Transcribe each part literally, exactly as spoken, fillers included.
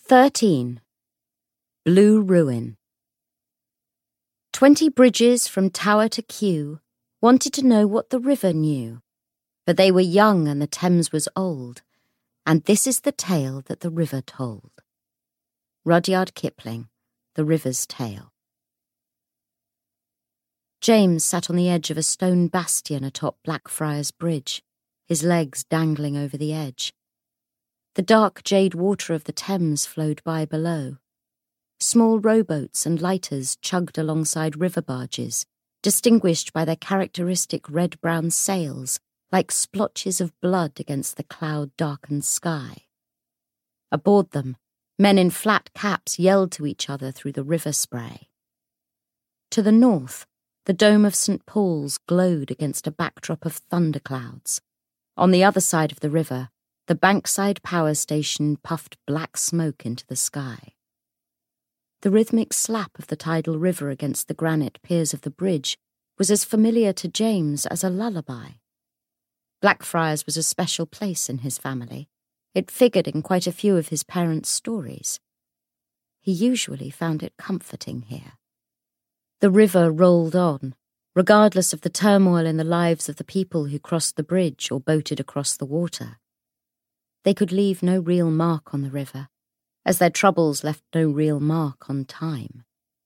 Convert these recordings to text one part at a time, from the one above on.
thirteen. Blue Ruin. Twenty bridges from tower to queue wanted to know what the river knew, for they were young and the Thames was old, and this is the tale that the river told. Rudyard Kipling, The River's Tale. James sat on the edge of a stone bastion atop Blackfriars Bridge, his legs dangling over the edge. The dark jade water of the Thames flowed by below. Small rowboats and lighters chugged alongside river barges, distinguished by their characteristic red-brown sails, like splotches of blood against the cloud-darkened sky. Aboard them, men in flat caps yelled to each other through the river spray. To the north, the dome of Saint Paul's glowed against a backdrop of thunderclouds. On the other side of the river, the Bankside power station puffed black smoke into the sky. The rhythmic slap of the tidal river against the granite piers of the bridge was as familiar to James as a lullaby. Blackfriars was a special place in his family. It figured in quite a few of his parents' stories. He usually found it comforting here. The river rolled on, regardless of the turmoil in the lives of the people who crossed the bridge or boated across the water. They could leave no real mark on the river, as their troubles left no real mark on time.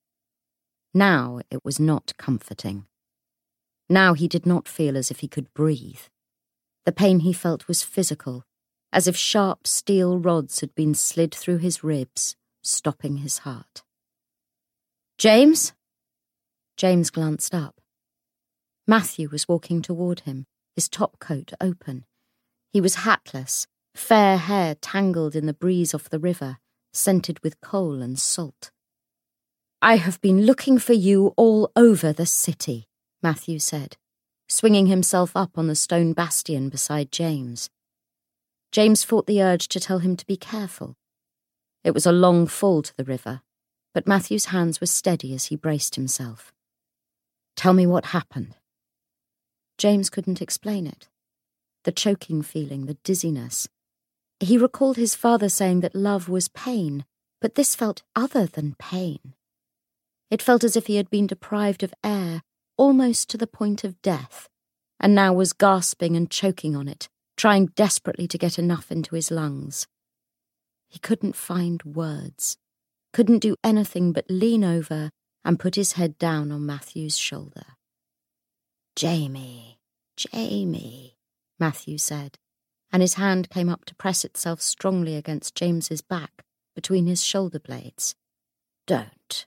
Now it was not comforting. Now he did not feel as if he could breathe. The pain he felt was physical, as if sharp steel rods had been slid through his ribs, stopping his heart. "James?" James glanced up. Matthew was walking toward him, his topcoat open. He was hatless, fair hair tangled in the breeze off the river, scented with coal and salt. "I have been looking for you all over the city," Matthew said, swinging himself up on the stone bastion beside James. James fought the urge to tell him to be careful. It was a long fall to the river, but Matthew's hands were steady as he braced himself. "Tell me what happened." James couldn't explain it. The choking feeling, the dizziness. He recalled his father saying that love was pain, but this felt other than pain. It felt as if he had been deprived of air, almost to the point of death, and now was gasping and choking on it, trying desperately to get enough into his lungs. He couldn't find words, couldn't do anything but lean over and put his head down on Matthew's shoulder. "Jamie, Jamie," Matthew said, and his hand came up to press itself strongly against James's back, between his shoulder blades. "Don't."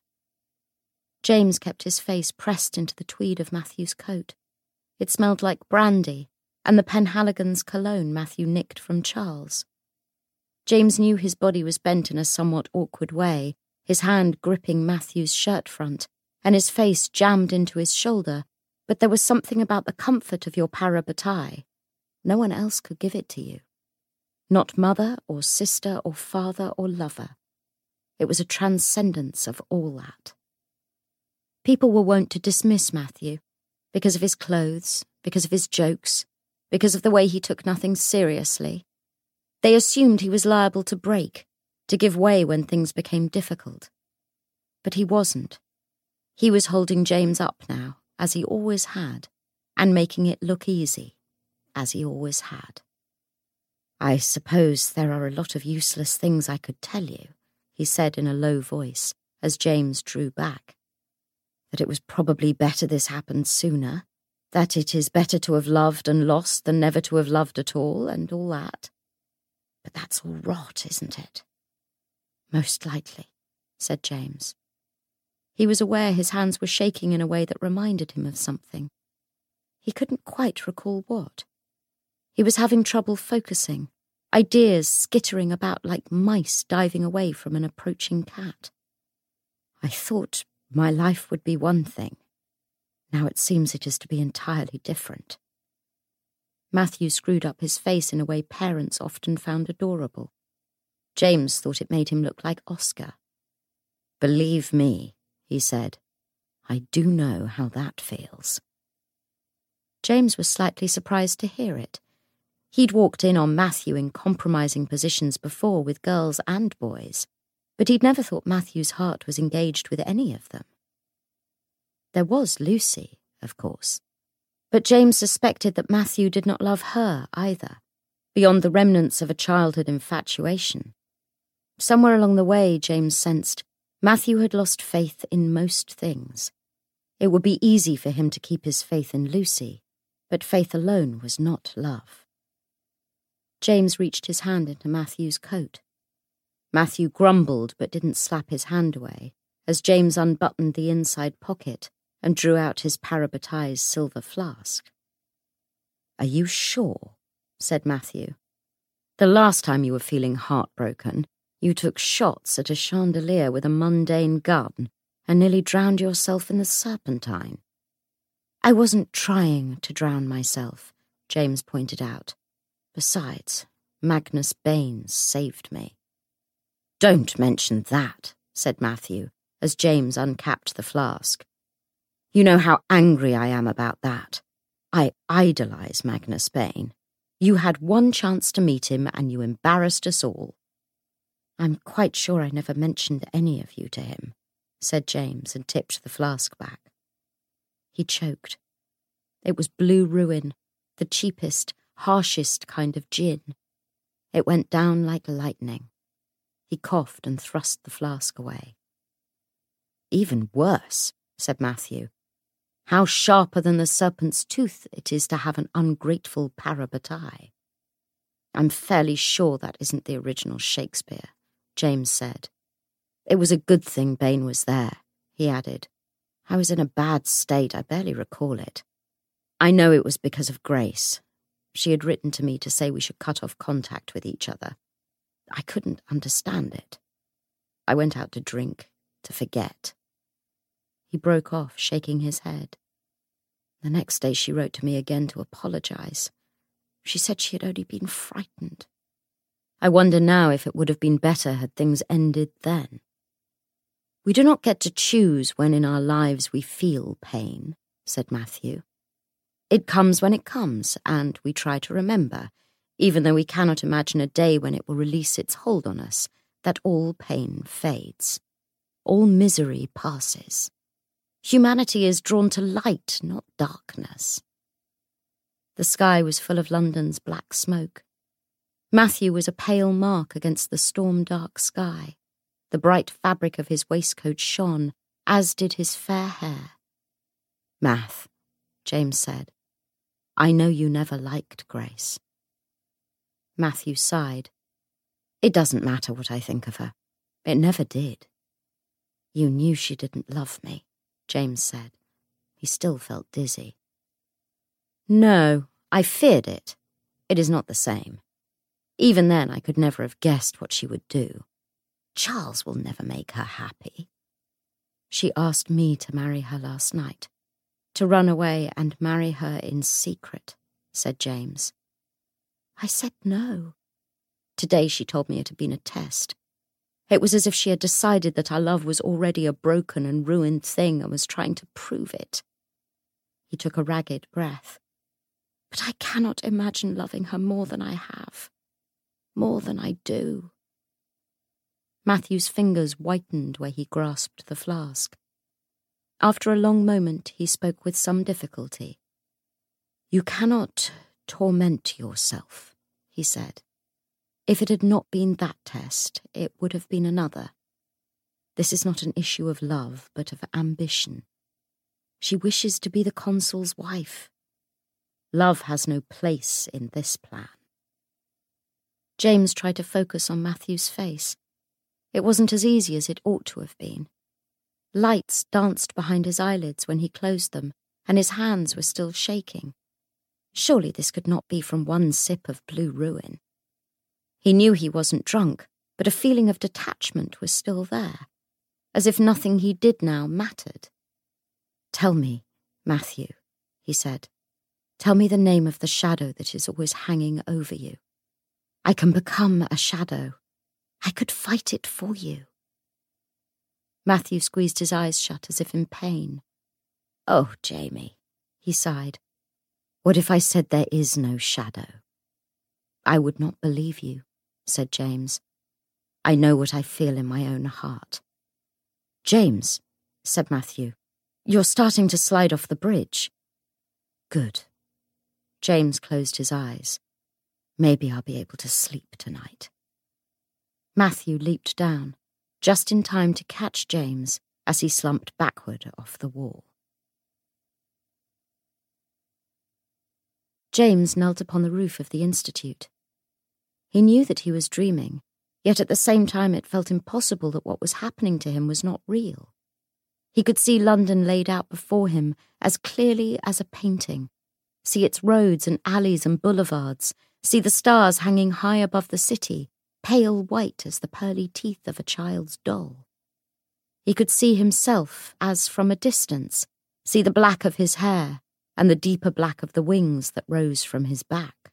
James kept his face pressed into the tweed of Matthew's coat. It smelled like brandy and the Penhaligon's cologne Matthew nicked from Charles. James knew his body was bent in a somewhat awkward way, his hand gripping Matthew's shirt front, and his face jammed into his shoulder, but there was something about the comfort of your parabatai. No one else could give it to you. Not mother or sister or father or lover. It was a transcendence of all that. People were wont to dismiss Matthew, because of his clothes, because of his jokes, because of the way he took nothing seriously. They assumed he was liable to break, to give way when things became difficult. But he wasn't. He was holding James up now, as he always had, and making it look easy, as he always had. "I suppose there are a lot of useless things I could tell you," he said in a low voice, as James drew back. "That it was probably better this happened sooner, that it is better to have loved and lost than never to have loved at all, and all that. But that's all rot, isn't it?" "Most likely," said James. He was aware his hands were shaking in a way that reminded him of something. He couldn't quite recall what. He was having trouble focusing, ideas skittering about like mice diving away from an approaching cat. "I thought my life would be one thing. Now it seems it is to be entirely different." Matthew screwed up his face in a way parents often found adorable. James thought it made him look like Oscar. "Believe me," he said, "I do know how that feels." James was slightly surprised to hear it. He'd walked in on Matthew in compromising positions before with girls and boys, but he'd never thought Matthew's heart was engaged with any of them. There was Lucy, of course, but James suspected that Matthew did not love her either, beyond the remnants of a childhood infatuation. Somewhere along the way, James sensed, Matthew had lost faith in most things. It would be easy for him to keep his faith in Lucy, but faith alone was not love. James reached his hand into Matthew's coat. Matthew grumbled but didn't slap his hand away as James unbuttoned the inside pocket and drew out his parabatized silver flask. "Are you sure?" said Matthew. "The last time you were feeling heartbroken, you took shots at a chandelier with a mundane gun and nearly drowned yourself in the Serpentine." "I wasn't trying to drown myself," James pointed out. "Besides, Magnus Baines saved me." "Don't mention that," said Matthew, as James uncapped the flask. "You know how angry I am about that. I idolize Magnus Bane. You had one chance to meet him and you embarrassed us all." "I'm quite sure I never mentioned any of you to him," said James and tipped the flask back. He choked. It was Blue Ruin, the cheapest, harshest kind of gin. It went down like lightning. He coughed and thrust the flask away. "Even worse," said Matthew. "How sharper than the serpent's tooth it is to have an ungrateful parabatai." "I'm fairly sure that isn't the original Shakespeare," James said. "It was a good thing Bane was there," he added. "I was in a bad state, I barely recall it. I know it was because of Grace. She had written to me to say we should cut off contact with each other. I couldn't understand it. I went out to drink, to forget." He broke off, shaking his head. The next day she wrote to me again to apologize. She said she had only been frightened. I wonder now if it would have been better had things ended then. "We do not get to choose when in our lives we feel pain," said Matthew. "It comes when it comes, and we try to remember, even though we cannot imagine a day when it will release its hold on us, that all pain fades. All misery passes. Humanity is drawn to light, not darkness." The sky was full of London's black smoke. Matthew was a pale mark against the storm-dark sky. The bright fabric of his waistcoat shone, as did his fair hair. "Math," James said, "I know you never liked Grace." Matthew sighed. "It doesn't matter what I think of her. It never did." "You knew she didn't love me," James said. He still felt dizzy. "No, I feared it. It is not the same. Even then I could never have guessed what she would do. Charles will never make her happy." "She asked me to marry her last night, to run away and marry her in secret," said James. "I said no. Today she told me it had been a test. It was as if she had decided that our love was already a broken and ruined thing and was trying to prove it." He took a ragged breath. "But I cannot imagine loving her more than I have. More than I do." Matthew's fingers whitened where he grasped the flask. After a long moment, he spoke with some difficulty. "You cannot torment yourself," he said. "If it had not been that test, it would have been another. This is not an issue of love, but of ambition. She wishes to be the consul's wife. Love has no place in this plan." James tried to focus on Matthew's face. It wasn't as easy as it ought to have been. Lights danced behind his eyelids when he closed them, and his hands were still shaking. Surely this could not be from one sip of Blue Ruin. He knew he wasn't drunk, but a feeling of detachment was still there, as if nothing he did now mattered. "Tell me, Matthew," he said. "Tell me the name of the shadow that is always hanging over you. I can become a shadow. I could fight it for you." Matthew squeezed his eyes shut as if in pain. "Oh, Jamie," he sighed. "What if I said there is no shadow?" "I would not believe you," said James. I know what I feel in my own heart." "James," said Matthew, "you're starting to slide off the bridge." "Good." James closed his eyes. "Maybe I'll be able to sleep tonight." Matthew leaped down, just in time to catch James as he slumped backward off the wall. James knelt upon the roof of the Institute. He knew that he was dreaming, yet at the same time it felt impossible that what was happening to him was not real. He could see London laid out before him as clearly as a painting, see its roads and alleys and boulevards, see the stars hanging high above the city, pale white as the pearly teeth of a child's doll. He could see himself as, from a distance, see the black of his hair and the deeper black of the wings that rose from his back.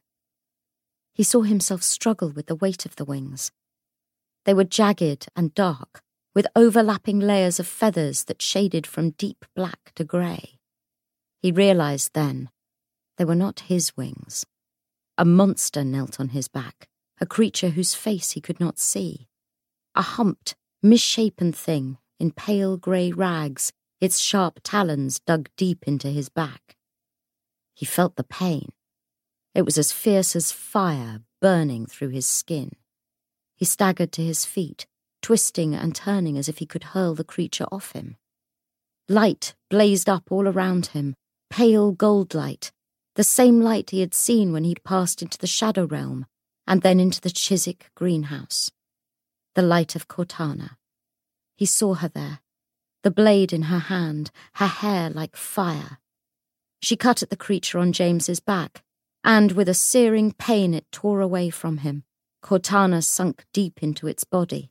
He saw himself struggle with the weight of the wings. They were jagged and dark, with overlapping layers of feathers that shaded from deep black to grey. He realised then they were not his wings. A monster knelt on his back, a creature whose face he could not see. A humped, misshapen thing in pale grey rags, its sharp talons dug deep into his back. He felt the pain. It was as fierce as fire burning through his skin. He staggered to his feet, twisting and turning as if he could hurl the creature off him. Light blazed up all around him, pale gold light, the same light he had seen when he'd passed into the Shadow Realm and then into the Chiswick greenhouse. The light of Cortana. He saw her there, the blade in her hand, her hair like fire. She cut at the creature on James's back, and with a searing pain it tore away from him. Cortana sunk deep into its body.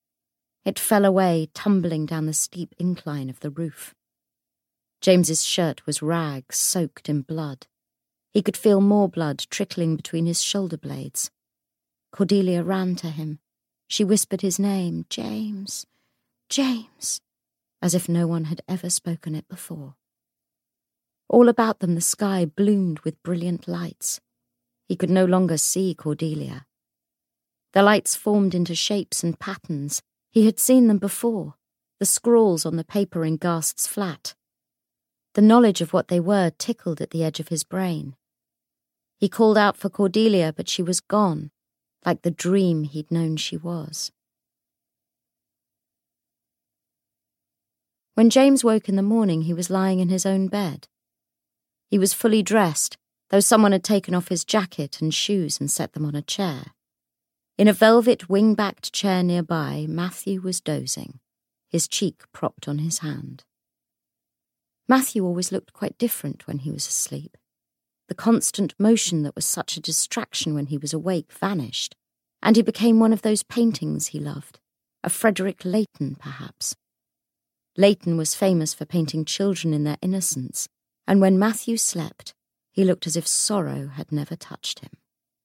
It fell away, tumbling down the steep incline of the roof. James's shirt was rags soaked in blood. He could feel more blood trickling between his shoulder blades. Cordelia ran to him. She whispered his name, "James, James," as if no one had ever spoken it before. All about them the sky bloomed with brilliant lights. He could no longer see Cordelia. The lights formed into shapes and patterns. He had seen them before, the scrawls on the paper in Ghast's flat. The knowledge of what they were tickled at the edge of his brain. He called out for Cordelia, but she was gone, like the dream he'd known she was. When James woke in the morning, he was lying in his own bed. He was fully dressed, though someone had taken off his jacket and shoes and set them on a chair. In a velvet wing-backed chair nearby, Matthew was dozing, his cheek propped on his hand. Matthew always looked quite different when he was asleep. The constant motion that was such a distraction when he was awake vanished, and he became one of those paintings he loved, a Frederick Leighton, perhaps. Leighton was famous for painting children in their innocence, and when Matthew slept, he looked as if sorrow had never touched him.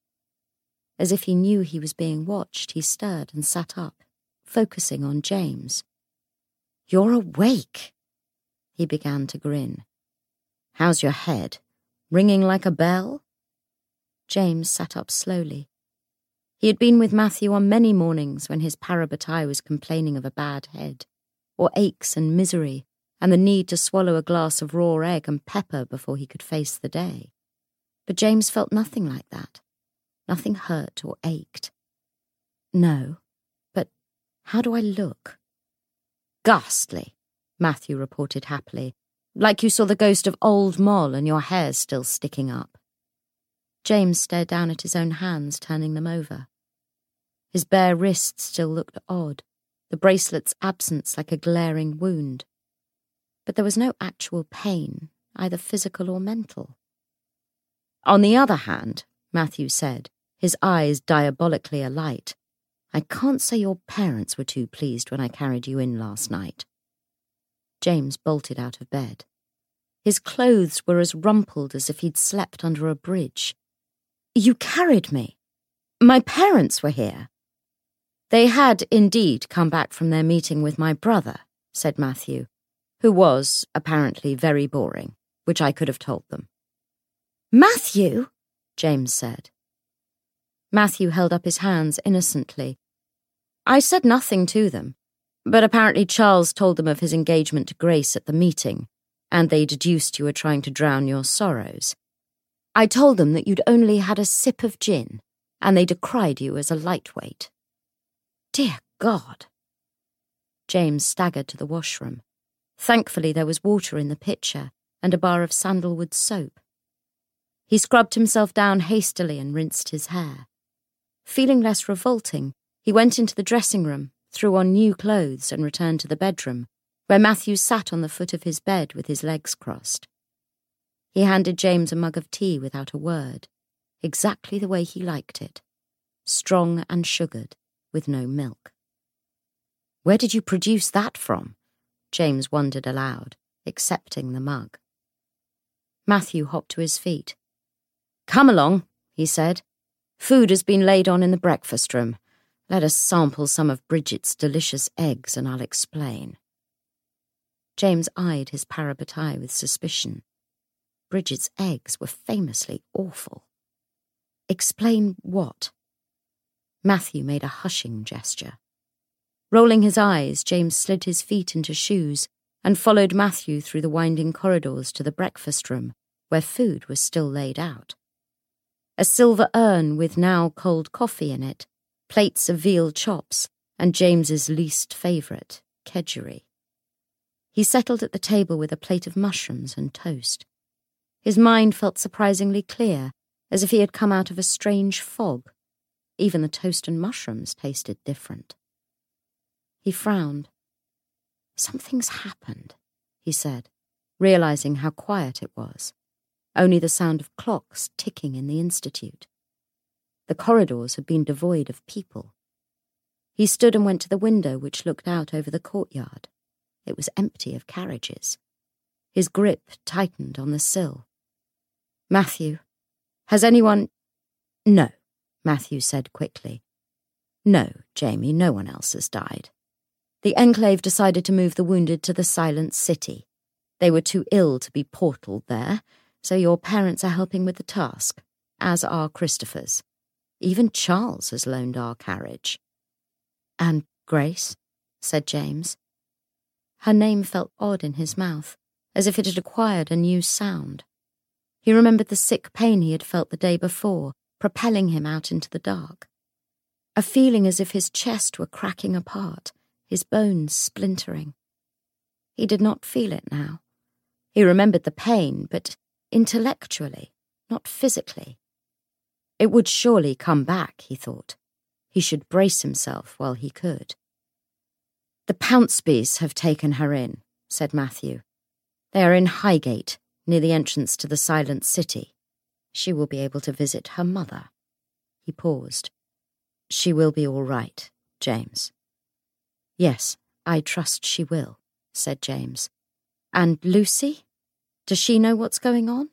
As if he knew he was being watched, he stirred and sat up, focusing on James. "You're awake!" He began to grin. "How's your head? Ringing like a bell?" James sat up slowly. He had been with Matthew on many mornings when his parabatai was complaining of a bad head, or aches and misery, and the need to swallow a glass of raw egg and pepper before he could face the day. But James felt nothing like that. Nothing hurt or ached. "No, but how do I look?" "Ghastly," Matthew reported happily, "like you saw the ghost of Old Moll and your hair's still sticking up." James stared down at his own hands, turning them over. His bare wrists still looked odd, the bracelet's absence like a glaring wound. But there was no actual pain, either physical or mental. "On the other hand," Matthew said, his eyes diabolically alight, "I can't say your parents were too pleased when I carried you in last night." James bolted out of bed. His clothes were as rumpled as if he'd slept under a bridge. "You carried me? My parents were here?" "They had indeed come back from their meeting with my brother," said Matthew, who was, apparently, very boring, which I could have told them. "Matthew?" James said. Matthew held up his hands innocently. I said nothing to them, but apparently Charles told them of his engagement to Grace at the meeting, and they deduced you were trying to drown your sorrows. I told them that you'd only had a sip of gin, and they decried you as a lightweight. Dear God! James staggered to the washroom. Thankfully there was water in the pitcher and a bar of sandalwood soap. He scrubbed himself down hastily and rinsed his hair. Feeling less revolting, he went into the dressing room, threw on new clothes and returned to the bedroom, where Matthew sat on the foot of his bed with his legs crossed. He handed James a mug of tea without a word, exactly the way he liked it, strong and sugared, with no milk. Where did you produce that from? James wondered aloud, accepting the mug. Matthew hopped to his feet. Come along, he said. Food has been laid on in the breakfast room. Let us sample some of Bridget's delicious eggs and I'll explain. James eyed his parabatai with suspicion. Bridget's eggs were famously awful. Explain what? Matthew made a hushing gesture. Rolling his eyes, James slid his feet into shoes and followed Matthew through the winding corridors to the breakfast room, where food was still laid out. A silver urn with now cold coffee in it, plates of veal chops, and James's least favourite, kedgeree. He settled at the table with a plate of mushrooms and toast. His mind felt surprisingly clear, as if he had come out of a strange fog. Even the toast and mushrooms tasted different. He frowned. Something's happened, he said, realising how quiet it was. Only the sound of clocks ticking in the institute. The corridors had been devoid of people. He stood and went to the window which looked out over the courtyard. It was empty of carriages. His grip tightened on the sill. Matthew, has anyone... No, Matthew said quickly. No, Jamie, no one else has died. The Enclave decided to move the wounded to the Silent City. They were too ill to be portaled there, so your parents are helping with the task, as are Christopher's. Even Charles has loaned our carriage. And Grace, said James. Her name felt odd in his mouth, as if it had acquired a new sound. He remembered the sick pain he had felt the day before, propelling him out into the dark. A feeling as if his chest were cracking apart, his bones splintering. He did not feel it now. He remembered the pain, but intellectually, not physically. It would surely come back, he thought. He should brace himself while he could. The Pouncebys have taken her in, said Matthew. They are in Highgate, near the entrance to the Silent City. She will be able to visit her mother. He paused. She will be all right, James. Yes, I trust she will, said James. And Lucy? Does she know what's going on?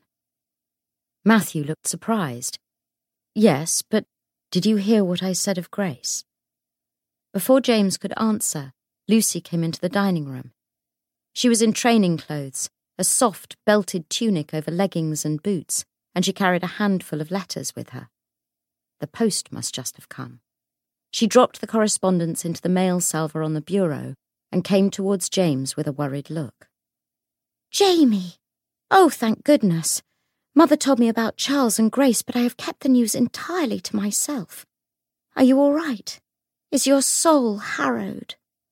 Matthew looked surprised. Yes, but did you hear what I said of Grace? Before James could answer, Lucy came into the dining room. She was in training clothes, a soft, belted tunic over leggings and boots, and she carried a handful of letters with her. The post must just have come. She dropped the correspondence into the mail salver on the bureau and came towards James with a worried look. Jamie! Oh, thank goodness! Mother told me about Charles and Grace, but I have kept the news entirely to myself. Are you all right? Is your soul harrowed?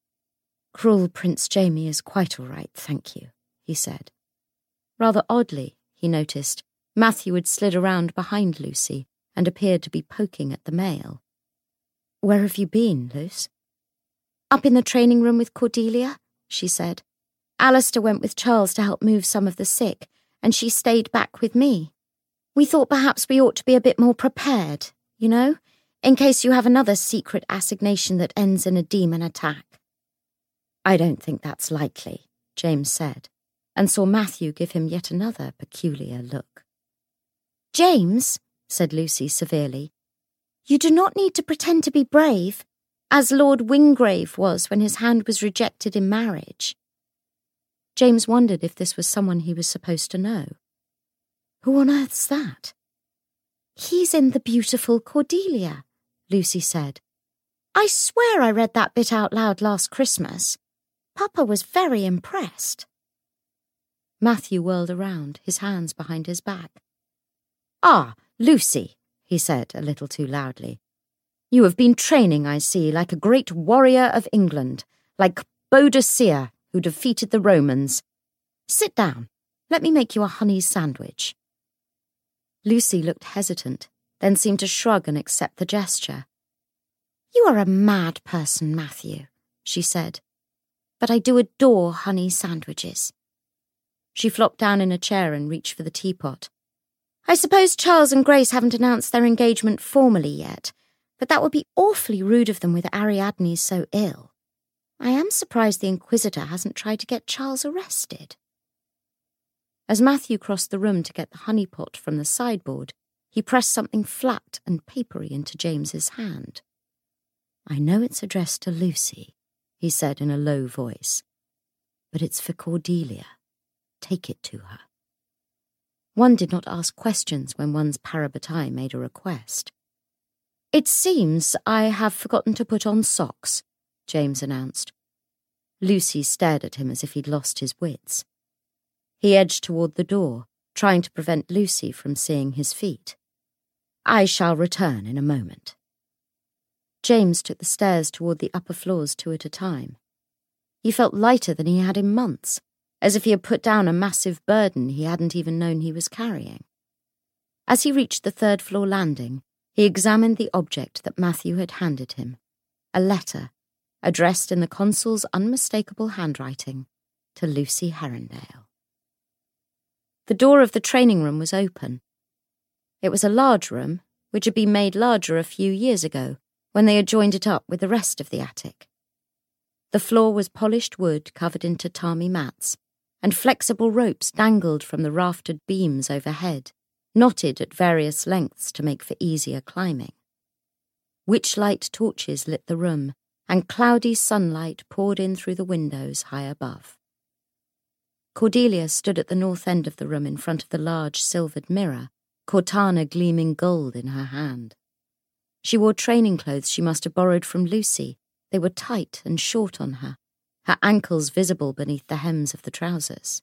Cruel Prince Jamie is quite all right, thank you, he said. Rather oddly, he noticed, Matthew had slid around behind Lucy and appeared to be poking at the mail. Where have you been, Luce? Up in the training room with Cordelia, she said. Alistair went with Charles to help move some of the sick, and she stayed back with me. We thought perhaps we ought to be a bit more prepared, you know, in case you have another secret assignation that ends in a demon attack. I don't think that's likely, James said, and saw Matthew give him yet another peculiar look. James, said Lucy severely, you do not need to pretend to be brave, as Lord Wingrave was when his hand was rejected in marriage. James wondered if this was someone he was supposed to know. Who on earth's that? He's in The Beautiful Cordelia, Lucy said. I swear I read that bit out loud last Christmas. Papa was very impressed. Matthew whirled around, his hands behind his back. Ah, Lucy, he said a little too loudly. You have been training, I see, like a great warrior of England, like Boadicea, who defeated the Romans. Sit down. Let me make you a honey sandwich. Lucy looked hesitant, then seemed to shrug and accept the gesture. You are a mad person, Matthew, she said, but I do adore honey sandwiches. She flopped down in a chair and reached for the teapot. I suppose Charles and Grace haven't announced their engagement formally yet, but that would be awfully rude of them with Ariadne so ill. I am surprised the Inquisitor hasn't tried to get Charles arrested. As Matthew crossed the room to get the honey pot from the sideboard, he pressed something flat and papery into James's hand. I know it's addressed to Lucy, he said in a low voice, but it's for Cordelia. Take it to her. One did not ask questions when one's parabatai made a request. It seems I have forgotten to put on socks, James announced. Lucy stared at him as if he'd lost his wits. He edged toward the door, trying to prevent Lucy from seeing his feet. I shall return in a moment. James took the stairs toward the upper floors two at a time. He felt lighter than he had in months, as if he had put down a massive burden he hadn't even known he was carrying. As he reached the third floor landing, he examined the object that Matthew had handed him, a letter, addressed in the consul's unmistakable handwriting, to Lucy Herondale. The door of the training room was open. It was a large room, which had been made larger a few years ago, when they had joined it up with the rest of the attic. The floor was polished wood covered in tatami mats, and flexible ropes dangled from the raftered beams overhead, knotted at various lengths to make for easier climbing. Witchlight torches lit the room, and cloudy sunlight poured in through the windows high above. Cordelia stood at the north end of the room in front of the large silvered mirror, Cortana gleaming gold in her hand. She wore training clothes she must have borrowed from Lucy. They were tight and short on her, her ankles visible beneath the hems of the trousers.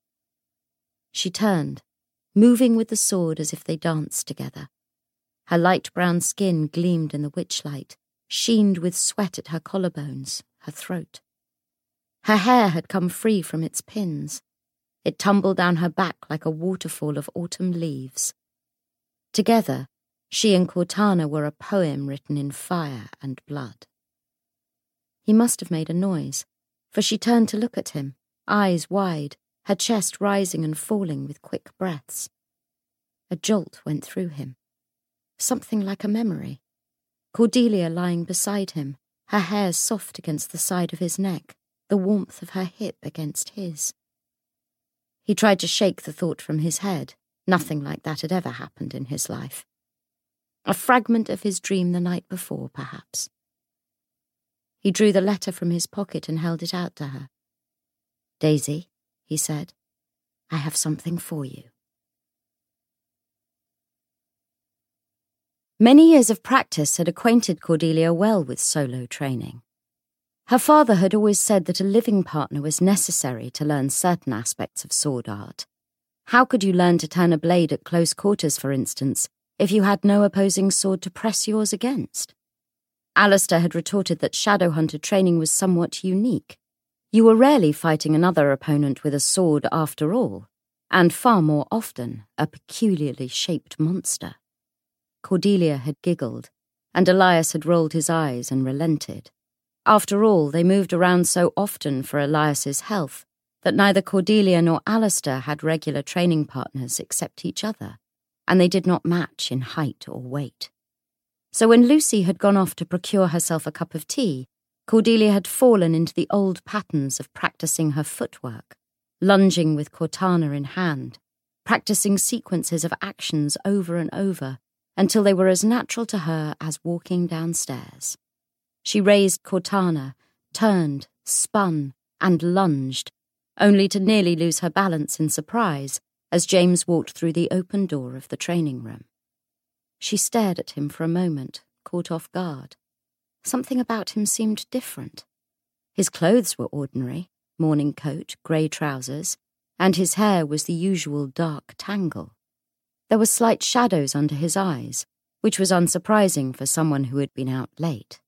She turned, moving with the sword as if they danced together. Her light brown skin gleamed in the witchlight, sheened with sweat at her collarbones, her throat. Her hair had come free from its pins. It tumbled down her back like a waterfall of autumn leaves. Together, she and Cortana were a poem written in fire and blood. He must have made a noise, for she turned to look at him, eyes wide, her chest rising and falling with quick breaths. A jolt went through him. Something like a memory. Cordelia lying beside him, her hair soft against the side of his neck, the warmth of her hip against his. He tried to shake the thought from his head. Nothing like that had ever happened in his life. A fragment of his dream the night before, perhaps. He drew the letter from his pocket and held it out to her. Daisy, he said, I have something for you. Many years of practice had acquainted Cordelia well with solo training. Her father had always said that a living partner was necessary to learn certain aspects of sword art. How could you learn to turn a blade at close quarters, for instance, if you had no opposing sword to press yours against? Alistair had retorted that Shadowhunter training was somewhat unique. You were rarely fighting another opponent with a sword after all, and far more often a peculiarly shaped monster. Cordelia had giggled, and Elias had rolled his eyes and relented. After all, they moved around so often for Elias's health that neither Cordelia nor Alistair had regular training partners except each other, and they did not match in height or weight. So when Lucy had gone off to procure herself a cup of tea, Cordelia had fallen into the old patterns of practicing her footwork, lunging with Cortana in hand, practicing sequences of actions over and over until they were as natural to her as walking downstairs. She raised Cortana, turned, spun, and lunged, only to nearly lose her balance in surprise as James walked through the open door of the training room. She stared at him for a moment, caught off guard. Something about him seemed different. His clothes were ordinary, morning coat, grey trousers, and his hair was the usual dark tangle. There were slight shadows under his eyes, which was unsurprising for someone who had been out late.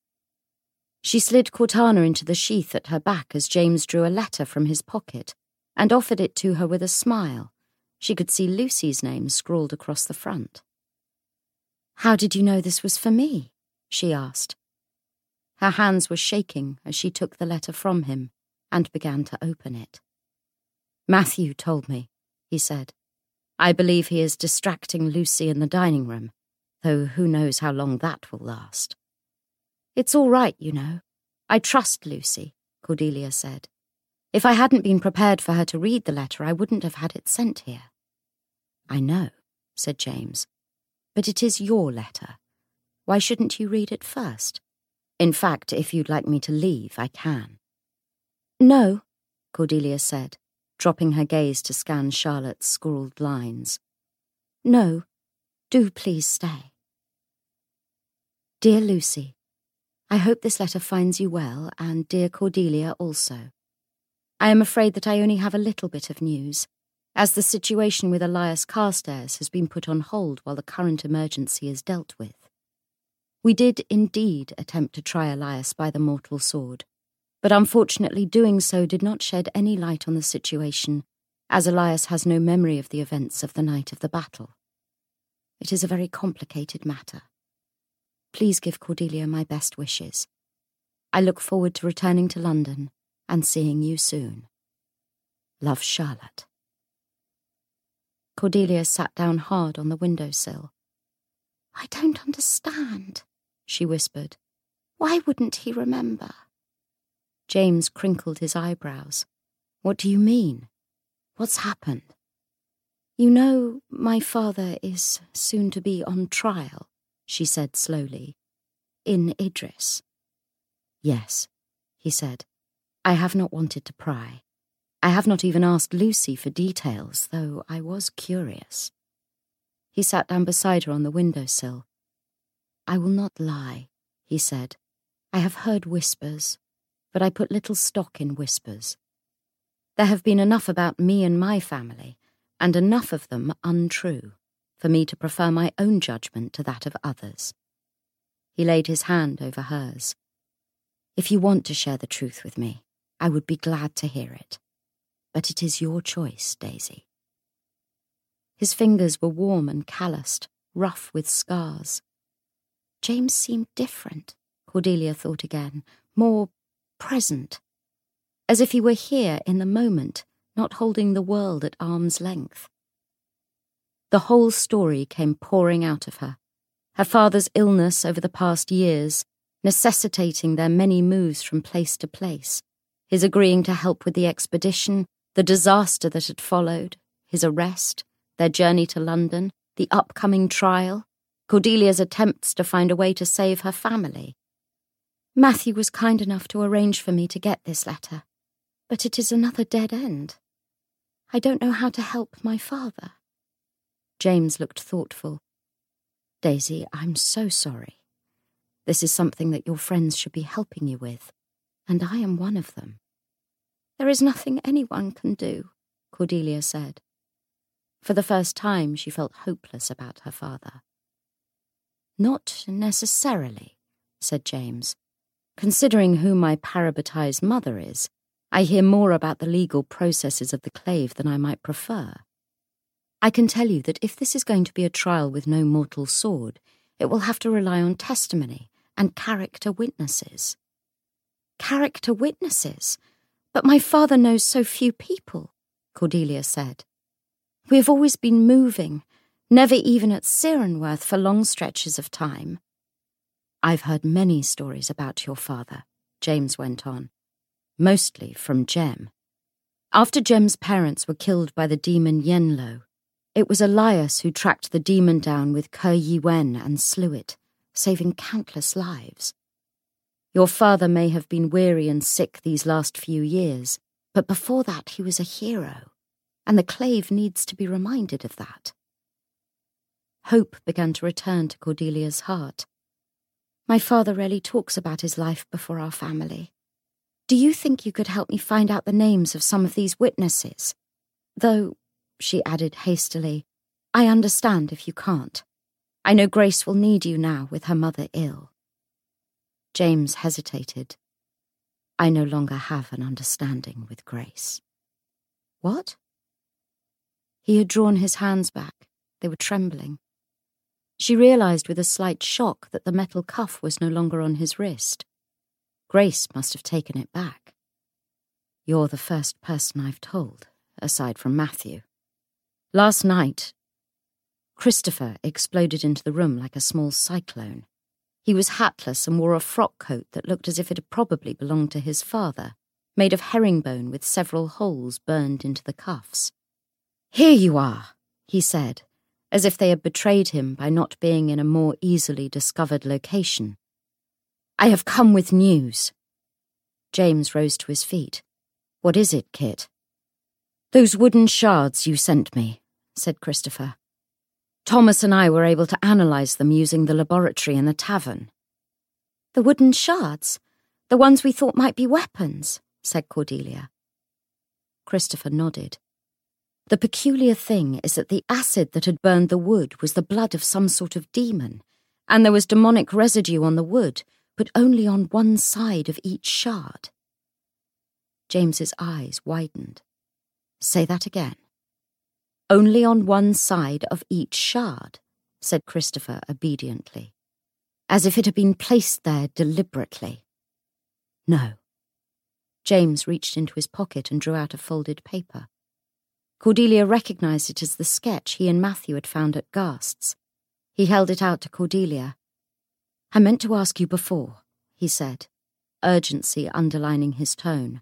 She slid Cortana into the sheath at her back as James drew a letter from his pocket and offered it to her with a smile. She could see Lucy's name scrawled across the front. "How did you know this was for me?" she asked. Her hands were shaking as she took the letter from him and began to open it. "Matthew told me," he said. "I believe he is distracting Lucy in the dining room, though who knows how long that will last." "It's all right, you know. I trust Lucy," Cordelia said. "If I hadn't been prepared for her to read the letter, I wouldn't have had it sent here." "I know," said James, "but it is your letter. Why shouldn't you read it first? In fact, if you'd like me to leave, I can." "No," Cordelia said, dropping her gaze to scan Charlotte's scrawled lines. "No, do please stay." "Dear Lucy, I hope this letter finds you well, and dear Cordelia also. I am afraid that I only have a little bit of news, as the situation with Elias Carstairs has been put on hold while the current emergency is dealt with. We did indeed attempt to try Elias by the mortal sword, but unfortunately doing so did not shed any light on the situation, as Elias has no memory of the events of the night of the battle. It is a very complicated matter. Please give Cordelia my best wishes. I look forward to returning to London and seeing you soon. Love, Charlotte." Cordelia sat down hard on the windowsill. "I don't understand," she whispered. "Why wouldn't he remember?" James crinkled his eyebrows. "What do you mean? What's happened?" "You know, my father is soon to be on trial," she said slowly, "in Idris." "Yes," he said. "I have not wanted to pry. I have not even asked Lucy for details, though I was curious." He sat down beside her on the windowsill. "I will not lie," he said. "I have heard whispers, but I put little stock in whispers. There have been enough about me and my family, and enough of them untrue, for me to prefer my own judgment to that of others." He laid his hand over hers. "If you want to share the truth with me, I would be glad to hear it. But it is your choice, Daisy." His fingers were warm and calloused, rough with scars. James seemed different, Cordelia thought again, more present, as if he were here in the moment, not holding the world at arm's length. The whole story came pouring out of her. Her father's illness over the past years, necessitating their many moves from place to place, his agreeing to help with the expedition, the disaster that had followed, his arrest, their journey to London, the upcoming trial, Cordelia's attempts to find a way to save her family. "Matthew was kind enough to arrange for me to get this letter, but it is another dead end. I don't know how to help my father." James looked thoughtful. "Daisy, I'm so sorry. This is something that your friends should be helping you with, and I am one of them." "There is nothing anyone can do," Cordelia said. For the first time, she felt hopeless about her father. "Not necessarily," said James. "Considering who my parabatised mother is, I hear more about the legal processes of the Clave than I might prefer. I can tell you that if this is going to be a trial with no mortal sword, it will have to rely on testimony and character witnesses." "Character witnesses? But my father knows so few people," Cordelia said. "We have always been moving, never even at Cirenworth for long stretches of time." "I've heard many stories about your father," James went on, "mostly from Jem. After Jem's parents were killed by the demon Yenlo, it was Elias who tracked the demon down with Ke Yi Wen and slew it, saving countless lives. Your father may have been weary and sick these last few years, but before that he was a hero, and the Clave needs to be reminded of that." Hope began to return to Cordelia's heart. My father rarely talks about his life before our family. Do you think you could help me find out the names of some of these witnesses? Though, she added hastily, I understand if you can't. I know Grace will need you now with her mother ill. James hesitated. I no longer have an understanding with Grace. What? He had drawn his hands back. They were trembling. She realized with a slight shock that the metal cuff was no longer on his wrist. Grace must have taken it back. You're the first person I've told, aside from Matthew. Last night, Christopher exploded into the room like a small cyclone. He was hatless and wore a frock coat that looked as if it had probably belonged to his father, made of herringbone with several holes burned into the cuffs. Here you are, he said, as if they had betrayed him by not being in a more easily discovered location. I have come with news. James rose to his feet. What is it, Kit? Those wooden shards you sent me, said Christopher. Thomas and I were able to analyse them using the laboratory in the tavern. The wooden shards? The ones we thought might be weapons, said Cordelia. Christopher nodded. The peculiar thing is that the acid that had burned the wood was the blood of some sort of demon, and there was demonic residue on the wood, but only on one side of each shard. James's eyes widened. Say that again. Only on one side of each shard, said Christopher obediently, as if it had been placed there deliberately. No. James reached into his pocket and drew out a folded paper. Cordelia recognised it as the sketch he and Matthew had found at Garst's. He held it out to Cordelia. I meant to ask you before, he said, urgency underlining his tone.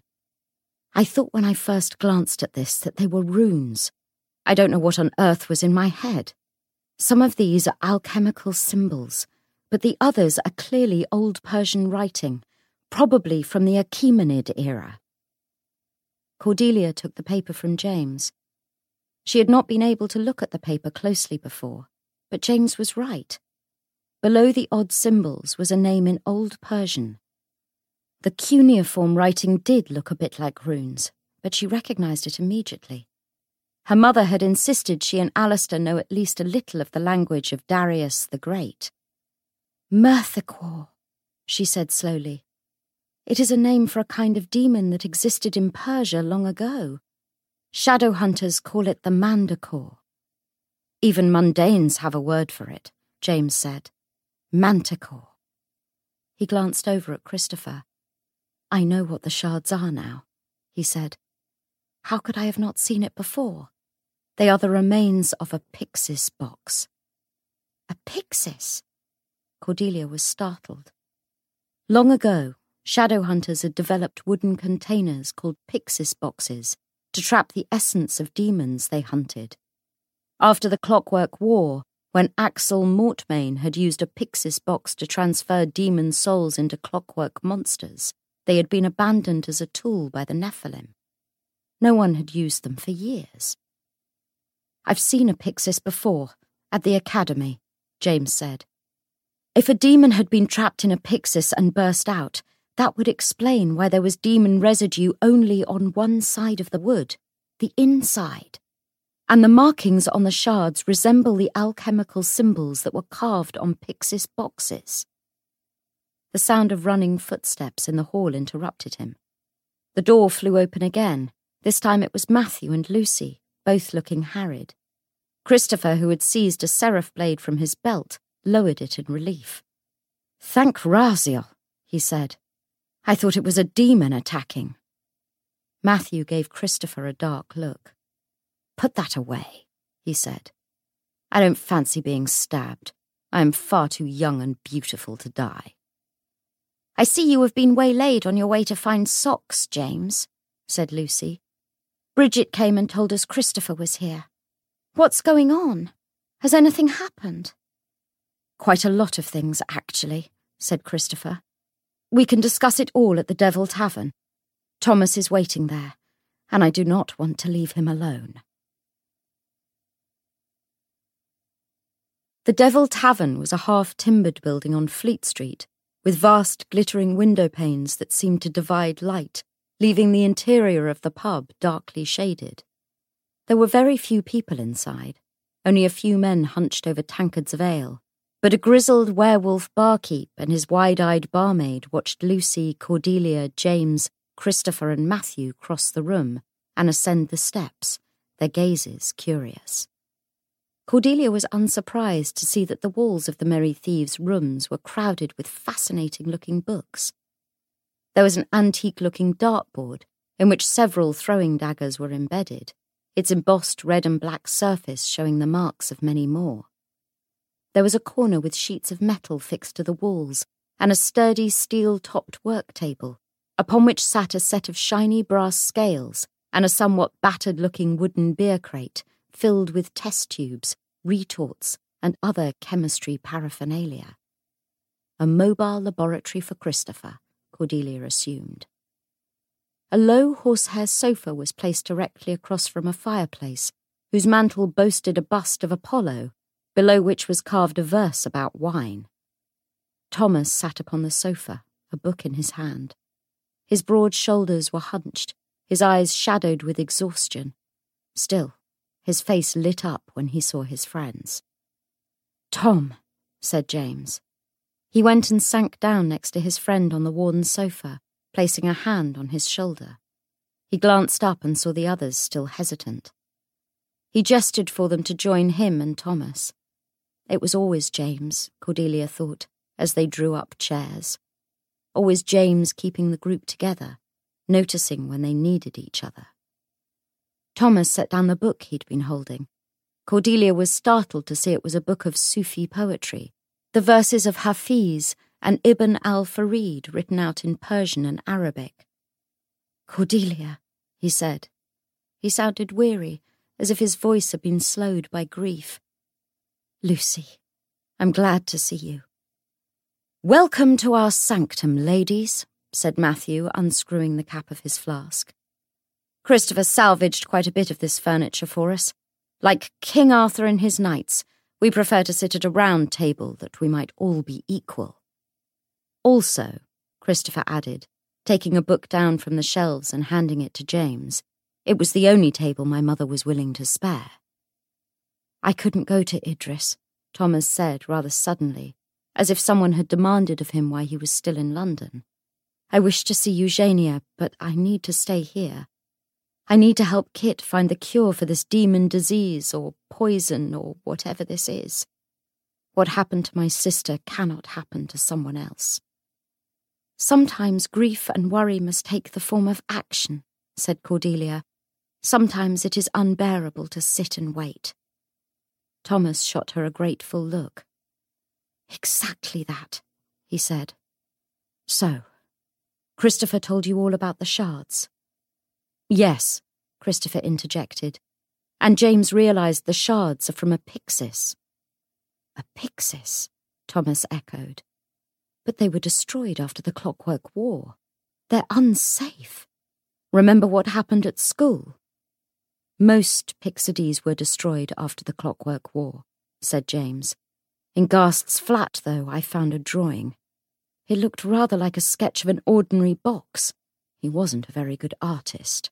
I thought when I first glanced at this that they were runes. I don't know what on earth was in my head. Some of these are alchemical symbols, but the others are clearly Old Persian writing, probably from the Achaemenid era. Cordelia took the paper from James. She had not been able to look at the paper closely before, but James was right. Below the odd symbols was a name in Old Persian. The cuneiform writing did look a bit like runes, but she recognised it immediately. Her mother had insisted she and Alistair know at least a little of the language of Darius the Great. Merthicor, she said slowly. It is a name for a kind of demon that existed in Persia long ago. Shadow hunters call it the Manticore. Even mundanes have a word for it, James said. Manticore. He glanced over at Christopher. I know what the shards are now, he said. How could I have not seen it before? They are the remains of a Pyxis box. A Pyxis? Cordelia was startled. Long ago, shadow hunters had developed wooden containers called Pyxis boxes to trap the essence of demons they hunted. After the Clockwork War, when Axel Mortmain had used a Pyxis box to transfer demon souls into clockwork monsters, they had been abandoned as a tool by the Nephilim. No one had used them for years. I've seen a Pyxis before, at the academy, James said. If a demon had been trapped in a Pyxis and burst out, that would explain why there was demon residue only on one side of the wood, the inside. And the markings on the shards resemble the alchemical symbols that were carved on Pyxis boxes. The sound of running footsteps in the hall interrupted him. The door flew open again. This time it was Matthew and Lucy, both looking harried. Christopher, who had seized a seraph blade from his belt, lowered it in relief. Thank Raziel, he said. I thought it was a demon attacking. Matthew gave Christopher a dark look. Put that away, he said. I don't fancy being stabbed. I am far too young and beautiful to die. I see you have been waylaid on your way to find socks, James, said Lucy. Bridget came and told us Christopher was here. What's going on? Has anything happened? Quite a lot of things, actually, said Christopher. We can discuss it all at the Devil Tavern. Thomas is waiting there, and I do not want to leave him alone. The Devil Tavern was a half-timbered building on Fleet Street, with vast glittering window panes that seemed to divide light, leaving the interior of the pub darkly shaded. There were very few people inside, only a few men hunched over tankards of ale, but a grizzled werewolf barkeep and his wide-eyed barmaid watched Lucy, Cordelia, James, Christopher and Matthew cross the room and ascend the steps, their gazes curious. Cordelia was unsurprised to see that the walls of the Merry Thieves' rooms were crowded with fascinating-looking books. There was an antique-looking dartboard in which several throwing daggers were embedded, its embossed red and black surface showing the marks of many more. There was a corner with sheets of metal fixed to the walls and a sturdy steel-topped work table, upon which sat a set of shiny brass scales and a somewhat battered-looking wooden beer crate filled with test tubes, retorts, and other chemistry paraphernalia. A mobile laboratory for Christopher, Cordelia assumed. A low horsehair sofa was placed directly across from a fireplace, whose mantel boasted a bust of Apollo, below which was carved a verse about wine. Thomas sat upon the sofa, a book in his hand. His broad shoulders were hunched, his eyes shadowed with exhaustion. Still, his face lit up when he saw his friends. "Tom," said James. He went and sank down next to his friend on the worn sofa, placing a hand on his shoulder. He glanced up and saw the others still hesitant. He gestured for them to join him and Thomas. It was always James, Cordelia thought, as they drew up chairs. Always James keeping the group together, noticing when they needed each other. Thomas set down the book he'd been holding. Cordelia was startled to see it was a book of Sufi poetry, the verses of Hafiz and Ibn al-Farid written out in Persian and Arabic. "Cordelia," he said. He sounded weary, as if his voice had been slowed by grief. "Lucy, I'm glad to see you." "Welcome to our sanctum, ladies," said Matthew, unscrewing the cap of his flask. "Christopher salvaged quite a bit of this furniture for us. Like King Arthur and his knights, we prefer to sit at a round table that we might all be equal. Also," Christopher added, taking a book down from the shelves and handing it to James, "it was the only table my mother was willing to spare." "I couldn't go to Idris," Thomas said rather suddenly, as if someone had demanded of him why he was still in London. "I wish to see Eugenia, but I need to stay here. I need to help Kit find the cure for this demon disease or poison or whatever this is. What happened to my sister cannot happen to someone else." "Sometimes grief and worry must take the form of action," said Cordelia. "Sometimes it is unbearable to sit and wait." Thomas shot her a grateful look. "Exactly that," he said. "So, Christopher told you all about the shards?" "Yes," Christopher interjected, and James realized the shards are from a pyxis. "A pyxis," Thomas echoed. "But they were destroyed after the Clockwork War. They're unsafe. Remember what happened at school?" "Most Pixides were destroyed after the Clockwork War," said James. "In Gast's flat, though, I found a drawing. It looked rather like a sketch of an ordinary box. He wasn't a very good artist."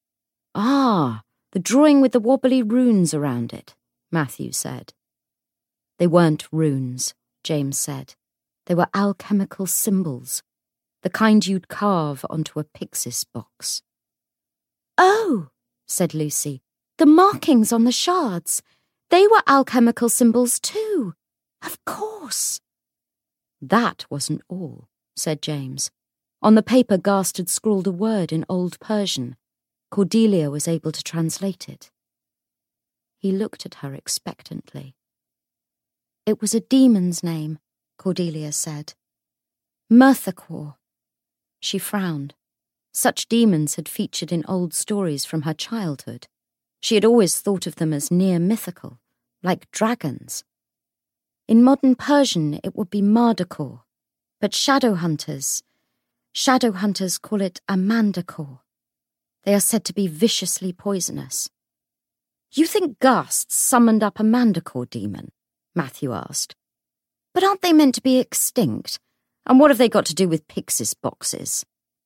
"Ah, the drawing with the wobbly runes around it," Matthew said. "They weren't runes," James said. "They were alchemical symbols, the kind you'd carve onto a pyxis box." "Oh," said Lucy, "the markings on the shards. They were alchemical symbols too. Of course." "That wasn't all," said James. On the paper Gast had scrawled a word in Old Persian. Cordelia was able to translate it. He looked at her expectantly. "It was a demon's name," Cordelia said. "Mirthacor." She frowned. Such demons had featured in old stories from her childhood. She had always thought of them as near mythical, like dragons. In modern Persian it would be Mardakor, but shadow hunters, shadow hunters call it Amandakor. They are said to be viciously poisonous. "You think Gast summoned up a Mandakor demon?" Matthew asked. "But aren't they meant to be extinct? And what have they got to do with Pyxis boxes?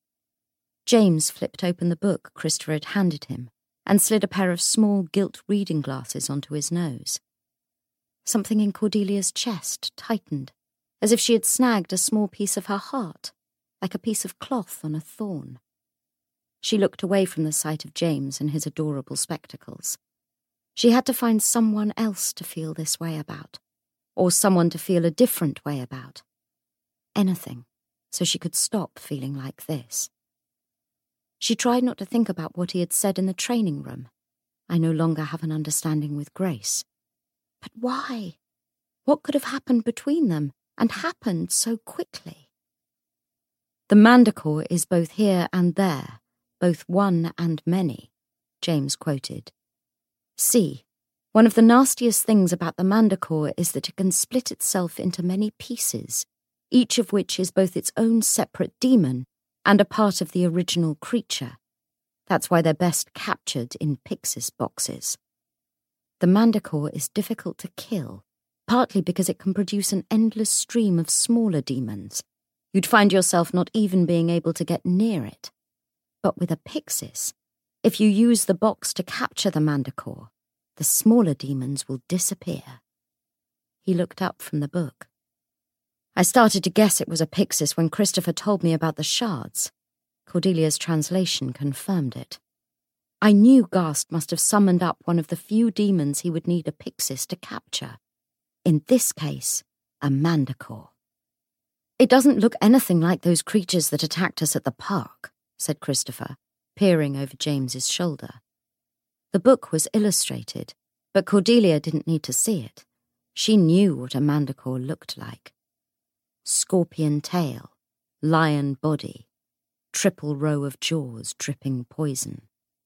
James flipped open the book Christopher had handed him and slid a pair of small gilt reading glasses onto his nose. Something in Cordelia's chest tightened, as if she had snagged a small piece of her heart, like a piece of cloth on a thorn. She looked away from the sight of James and his adorable spectacles. She had to find someone else to feel this way about, or someone to feel a different way about. Anything, so she could stop feeling like this. She tried not to think about what he had said in the training room. I no longer have an understanding with Grace. But why? What could have happened between them, and happened so quickly? The Manticore is both here and there, both one and many, James quoted. See, one of the nastiest things about the Manticore is that it can split itself into many pieces, each of which is both its own separate demon and a part of the original creature. That's why they're best captured in Pyxis boxes. The Manticore is difficult to kill, partly because it can produce an endless stream of smaller demons. You'd find yourself not even being able to get near it. But with a Pyxis, if you use the box to capture the Manticore, the smaller demons will disappear. He looked up from the book. I started to guess it was a Pyxis when Christopher told me about the shards. Cordelia's translation confirmed it. I knew Ghast must have summoned up one of the few demons he would need a Pyxis to capture. In this case, a Manticore. It doesn't look anything like those creatures that attacked us at the park, said Christopher, peering over James's shoulder. The book was illustrated, but Cordelia didn't need to see it. She knew what a Manticore looked like. Scorpion tail, lion body, triple row of jaws dripping poison.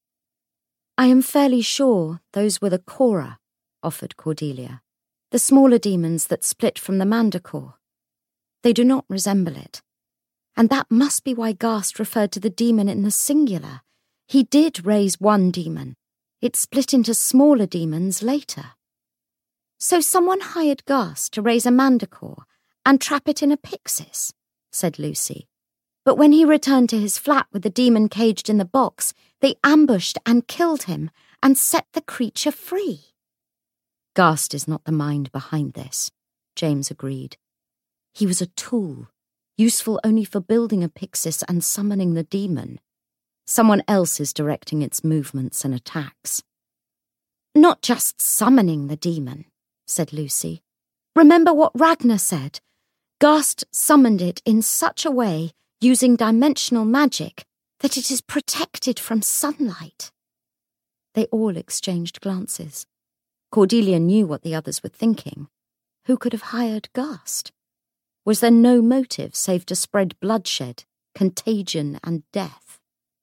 I am fairly sure those were the Cora, offered Cordelia, the smaller demons that split from the Manticore. They do not resemble it. And that must be why Ghast referred to the demon in the singular. He did raise one demon. It split into smaller demons later. So someone hired Ghast to raise a Manticore and trap it in a Pyxis, said Lucy. But when he returned to his flat with the demon caged in the box, they ambushed and killed him and set the creature free. Ghast is not the mind behind this, James agreed. He was a tool, useful only for building a Pyxis and summoning the demon. Someone else is directing its movements and attacks. Not just summoning the demon, said Lucy. Remember what Ragnar said. Ghast summoned it in such a way, using dimensional magic, that it is protected from sunlight. They all exchanged glances. Cordelia knew what the others were thinking. Who could have hired Ghast? Was there no motive save to spread bloodshed, contagion, and death?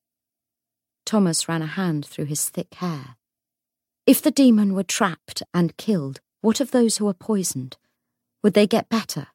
Thomas ran a hand through his thick hair. If the demon were trapped and killed, what of those who were poisoned? Would they get better?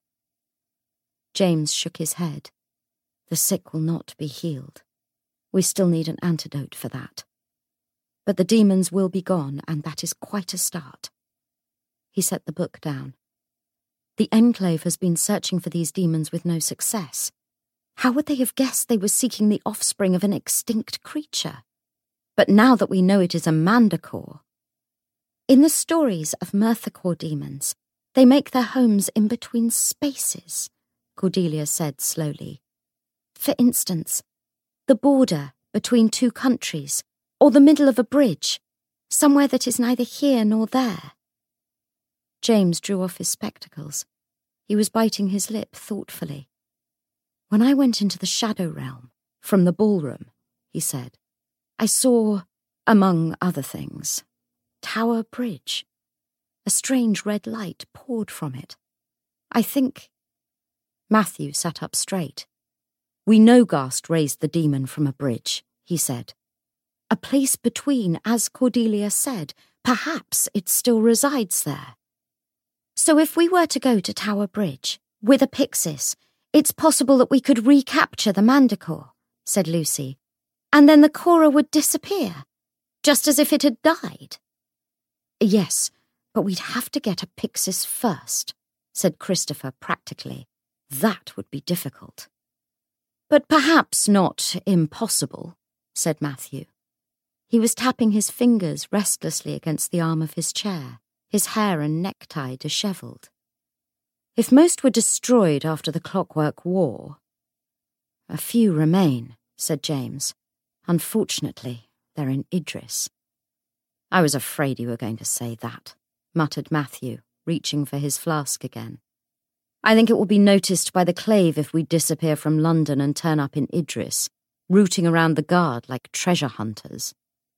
James shook his head. The sick will not be healed. We still need an antidote for that. But the demons will be gone, and that is quite a start. He set the book down. The Enclave has been searching for these demons with no success. How would they have guessed they were seeking the offspring of an extinct creature? But now that we know it is a Manticore... In the stories of Merthicor demons, they make their homes in between spaces, Cordelia said slowly. For instance, the border between two countries, or the middle of a bridge, somewhere that is neither here nor there. James drew off his spectacles. He was biting his lip thoughtfully. When I went into the Shadow Realm, from the ballroom, he said, I saw, among other things, Tower Bridge. A strange red light poured from it. I think... Matthew sat up straight. We know Ghast raised the demon from a bridge, he said. A place between, as Cordelia said. Perhaps it still resides there. So if we were to go to Tower Bridge, with a Pyxis, it's possible that we could recapture the Manticore, said Lucy, and then the Cora would disappear, just as if it had died. Yes, but we'd have to get a Pyxis first, said Christopher practically. That would be difficult. But perhaps not impossible, said Matthew. He was tapping his fingers restlessly against the arm of his chair, his hair and necktie dishevelled. If most were destroyed after the Clockwork War... A few remain, said James. Unfortunately, they're in Idris. I was afraid you were going to say that, muttered Matthew, reaching for his flask again. I think it will be noticed by the Clave if we disappear from London and turn up in Idris, rooting around the guard like treasure hunters.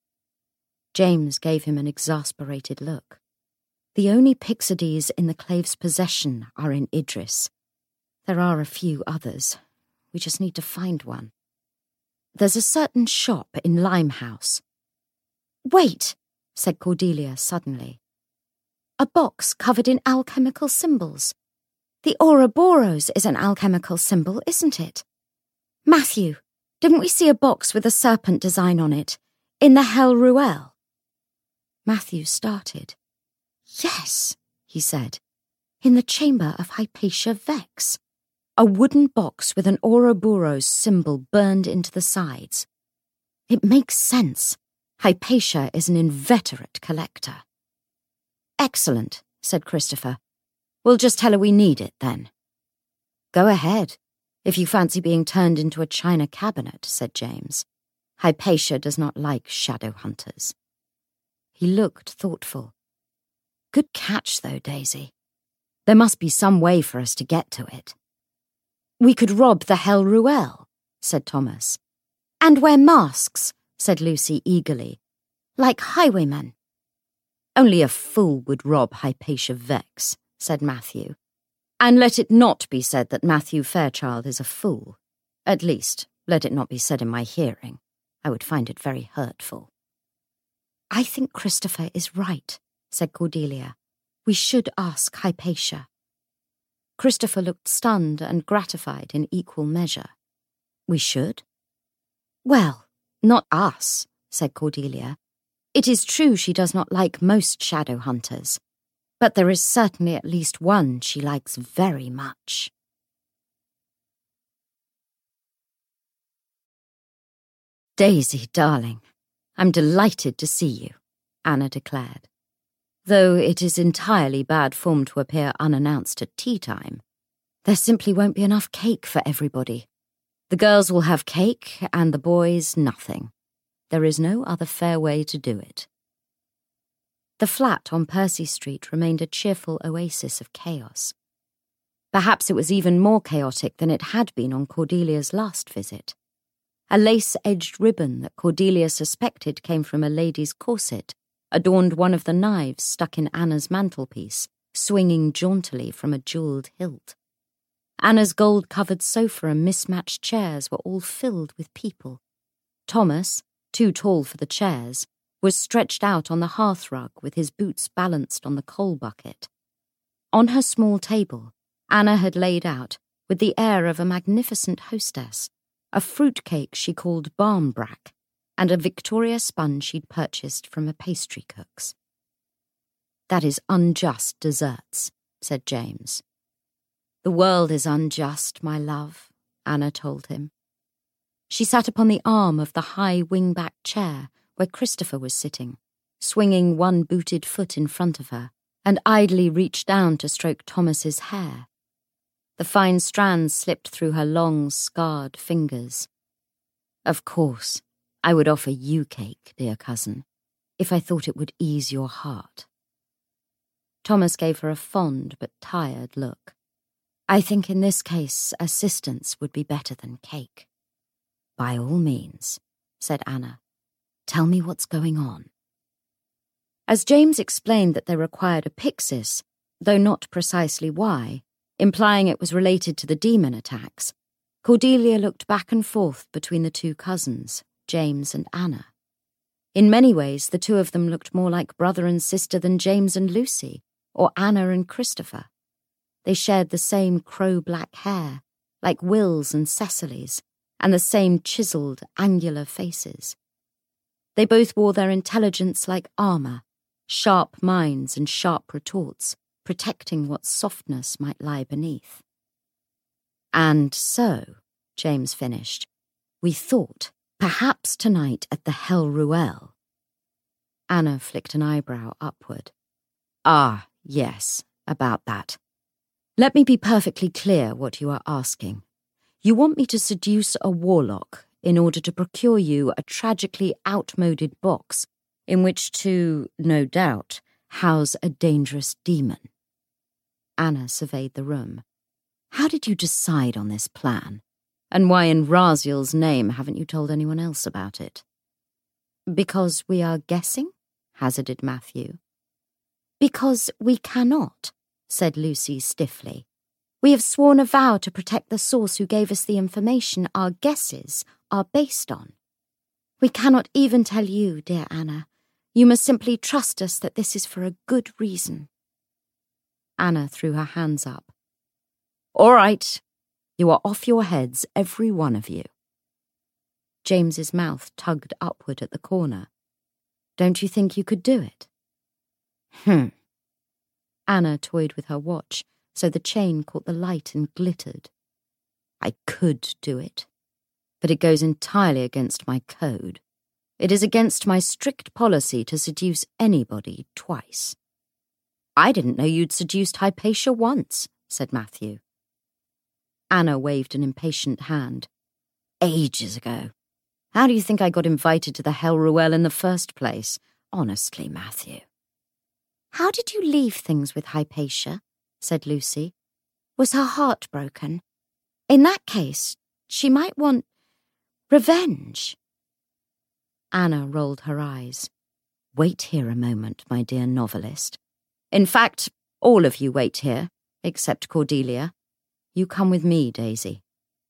James gave him an exasperated look. The only Pixides in the Clave's possession are in Idris. There are a few others. We just need to find one. There's a certain shop in Limehouse. Wait, said Cordelia suddenly. A box covered in alchemical symbols. The Ouroboros is an alchemical symbol, isn't it? Matthew, didn't we see a box with a serpent design on it, in the Hell Ruel? Matthew started. Yes, he said, in the chamber of Hypatia Vex. A wooden box with an Ouroboros symbol burned into the sides. It makes sense. Hypatia is an inveterate collector. Excellent, said Christopher. We'll just tell her we need it, then. Go ahead, if you fancy being turned into a china cabinet, said James. Hypatia does not like shadow hunters. He looked thoughtful. Good catch, though, Daisy. There must be some way for us to get to it. We could rob the Hell Ruel, said Thomas. And wear masks, said Lucy eagerly. Like highwaymen. Only a fool would rob Hypatia Vex, said Matthew. And let it not be said that Matthew Fairchild is a fool. At least, let it not be said in my hearing. I would find it very hurtful. I think Christopher is right, said Cordelia. We should ask Hypatia. Christopher looked stunned and gratified in equal measure. We should? Well, not us, said Cordelia. It is true she does not like most shadow hunters, but there is certainly at least one she likes very much. Daisy, darling, I'm delighted to see you, Anna declared. Though it is entirely bad form to appear unannounced at tea time, there simply won't be enough cake for everybody. The girls will have cake, and the boys nothing. There is no other fair way to do it. The flat on Percy Street remained a cheerful oasis of chaos. Perhaps it was even more chaotic than it had been on Cordelia's last visit. A lace-edged ribbon that Cordelia suspected came from a lady's corset adorned one of the knives stuck in Anna's mantelpiece, swinging jauntily from a jewelled hilt. Anna's gold-covered sofa and mismatched chairs were all filled with people. Thomas, too tall for the chairs, was stretched out on the hearthrug with his boots balanced on the coal bucket. On her small table, Anna had laid out, with the air of a magnificent hostess, a fruit-cake she called barmbrack, and a Victoria sponge she'd purchased from a pastry cook's. That is unjust desserts, said James. The world is unjust, my love, Anna told him. She sat upon the arm of the high wing-back chair where Christopher was sitting, swinging one booted foot in front of her, and idly reached down to stroke Thomas's hair. The fine strands slipped through her long, scarred fingers. Of course, I would offer you cake, dear cousin, if I thought it would ease your heart. Thomas gave her a fond but tired look. I think in this case assistance would be better than cake. By all means, said Anna. Tell me what's going on. As James explained that they required a pyxis, though not precisely why, implying it was related to the demon attacks, Cordelia looked back and forth between the two cousins, James and Anna. In many ways, the two of them looked more like brother and sister than James and Lucy, or Anna and Christopher. They shared the same crow-black hair, like Will's and Cecily's, and the same chiselled, angular faces. They both wore their intelligence like armour, sharp minds and sharp retorts, protecting what softness might lie beneath. And so, James finished, we thought, perhaps tonight at the Hell Ruelle. Anna flicked an eyebrow upward. Ah, yes, about that. Let me be perfectly clear what you are asking. You want me to seduce a warlock in order to procure you a tragically outmoded box in which to, no doubt, house a dangerous demon. Anna surveyed the room. How did you decide on this plan? And why in Raziel's name haven't you told anyone else about it? Because we are guessing? Hazarded Matthew. Because we cannot, said Lucy stiffly. We have sworn a vow to protect the source who gave us the information our guesses are based on. We cannot even tell you, dear Anna. You must simply trust us that this is for a good reason. Anna threw her hands up. All right. You are off your heads, every one of you. James's mouth tugged upward at the corner. Don't you think you could do it? Hmm. Anna toyed with her watch, so the chain caught the light and glittered. I could do it, but it goes entirely against my code. It is against my strict policy to seduce anybody twice. I didn't know you'd seduced Hypatia once, said Matthew. Anna waved an impatient hand. Ages ago. How do you think I got invited to the Hell Ruelle in the first place? Honestly, Matthew. How did you leave things with Hypatia? Said Lucy. Was her heart broken? In that case, she might want revenge. Anna rolled her eyes. Wait here a moment, my dear novelist. In fact, all of you wait here, except Cordelia. You come with me, Daisy.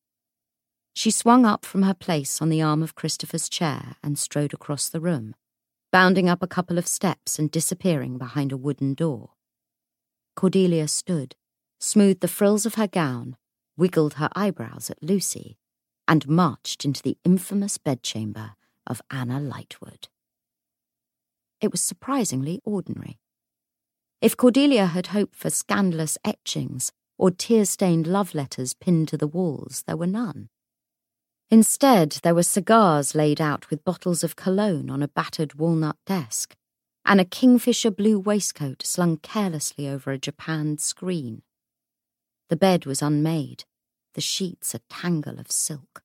She swung up from her place on the arm of Christopher's chair and strode across the room, bounding up a couple of steps and disappearing behind a wooden door. Cordelia stood, smoothed the frills of her gown, wiggled her eyebrows at Lucy, and marched into the infamous bedchamber of Anna Lightwood. It was surprisingly ordinary. If Cordelia had hoped for scandalous etchings or tear-stained love letters pinned to the walls, there were none. Instead, there were cigars laid out with bottles of cologne on a battered walnut desk, and a kingfisher blue waistcoat slung carelessly over a japanned screen. The bed was unmade, the sheets a tangle of silk.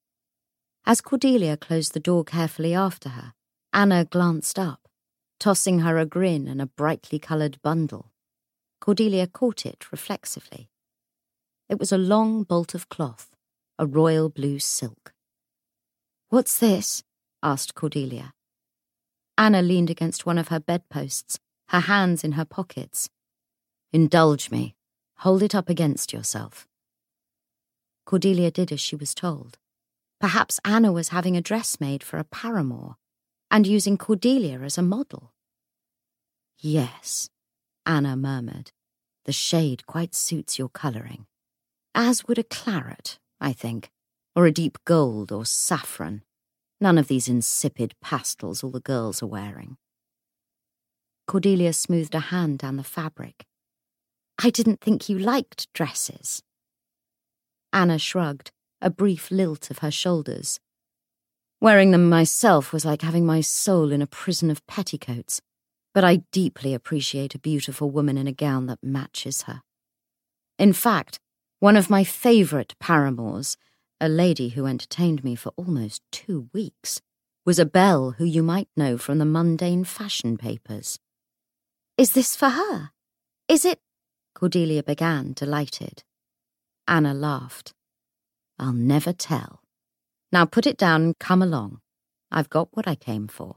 As Cordelia closed the door carefully after her, Anna glanced up, tossing her a grin and a brightly coloured bundle. Cordelia caught it reflexively. It was a long bolt of cloth, a royal blue silk. What's this? Asked Cordelia. Anna leaned against one of her bedposts, her hands in her pockets. Indulge me. Hold it up against yourself. Cordelia did as she was told. Perhaps Anna was having a dress made for a paramour, and using Cordelia as a model. Yes, Anna murmured. The shade quite suits your colouring. As would a claret, I think, or a deep gold or saffron. None of these insipid pastels all the girls are wearing. Cordelia smoothed a hand down the fabric. I didn't think you liked dresses. Anna shrugged, a brief lilt of her shoulders. Wearing them myself was like having my soul in a prison of petticoats, but I deeply appreciate a beautiful woman in a gown that matches her. In fact, one of my favourite paramours, a lady who entertained me for almost two weeks, was a belle who you might know from the mundane fashion papers. Is this for her? Is it? Cordelia began, delighted. Anna laughed. I'll never tell. Now put it down and come along. I've got what I came for.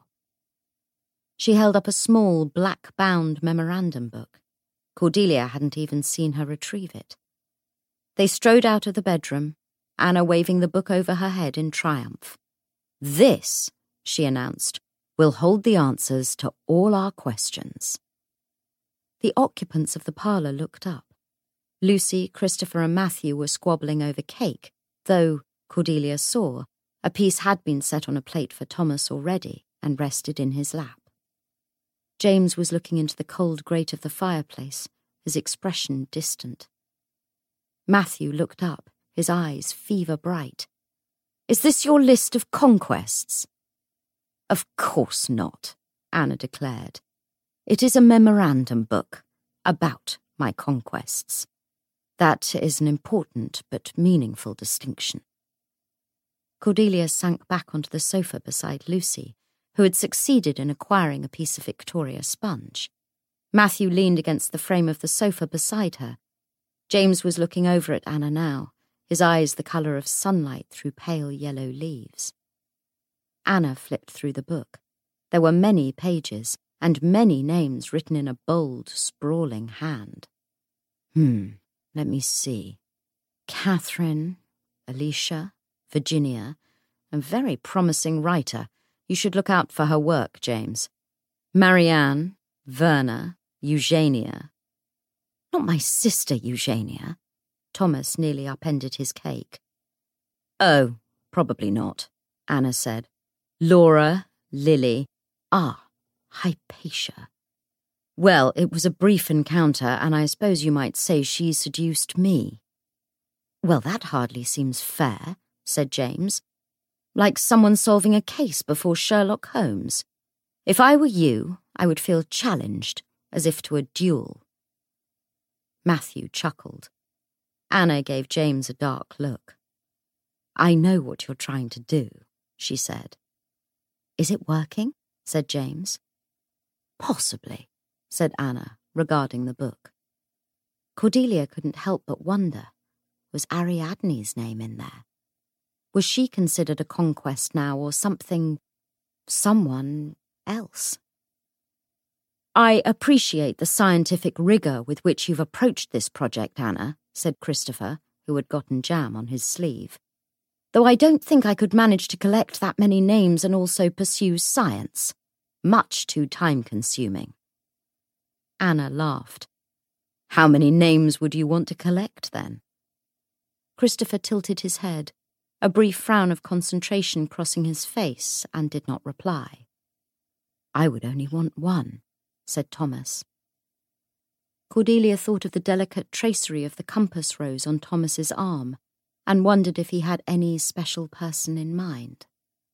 She held up a small, black-bound memorandum book. Cordelia hadn't even seen her retrieve it. They strode out of the bedroom, Anna waving the book over her head in triumph. This, she announced, will hold the answers to all our questions. The occupants of the parlour looked up. Lucy, Christopher and Matthew were squabbling over cake, though, Cordelia saw, a piece had been set on a plate for Thomas already and rested in his lap. James was looking into the cold grate of the fireplace, his expression distant. Matthew looked up, his eyes fever bright. "Is this your list of conquests?" "Of course not," Anna declared. "It is a memorandum book about my conquests. That is an important but meaningful distinction." Cordelia sank back onto the sofa beside Lucy, who had succeeded in acquiring a piece of Victoria sponge. Matthew leaned against the frame of the sofa beside her. James was looking over at Anna now, his eyes the colour of sunlight through pale yellow leaves. Anna flipped through the book. There were many pages, and many names written in a bold, sprawling hand. Hmm, let me see. Catherine, Alicia, Virginia, a very promising writer. You should look out for her work, James. Marianne, Verna, Eugenia. Not my sister, Eugenia. Thomas nearly upended his cake. Oh, probably not, Anna said. Laura, Lily. Ah, Hypatia. Well, it was a brief encounter, and I suppose you might say she seduced me. Well, that hardly seems fair, said James. Like someone solving a case before Sherlock Holmes. If I were you, I would feel challenged, as if to a duel. Matthew chuckled. Anna gave James a dark look. I know what you're trying to do, she said. Is it working? Said James. Possibly, said Anna, regarding the book. Cordelia couldn't help but wonder. Was Ariadne's name in there? Was she considered a conquest now, or something, someone else? I appreciate the scientific rigour with which you've approached this project, Anna, said Christopher, who had gotten jam on his sleeve. Though I don't think I could manage to collect that many names and also pursue science. Much too time-consuming. Anna laughed. How many names would you want to collect, then? Christopher tilted his head, a brief frown of concentration crossing his face, and did not reply. I would only want one, said Thomas. Cordelia thought of the delicate tracery of the compass rose on Thomas's arm, and wondered if he had any special person in mind.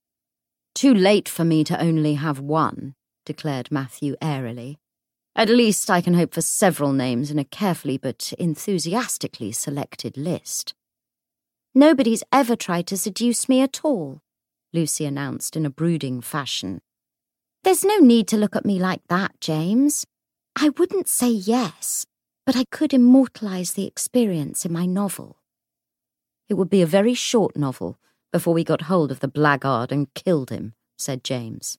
Too late for me to only have one, declared Matthew airily. At least I can hope for several names in a carefully but enthusiastically selected list. Nobody's ever tried to seduce me at all, Lucy announced in a brooding fashion. There's no need to look at me like that, James. I wouldn't say yes, but I could immortalise the experience in my novel. It would be a very short novel before we got hold of the blackguard and killed him, said James.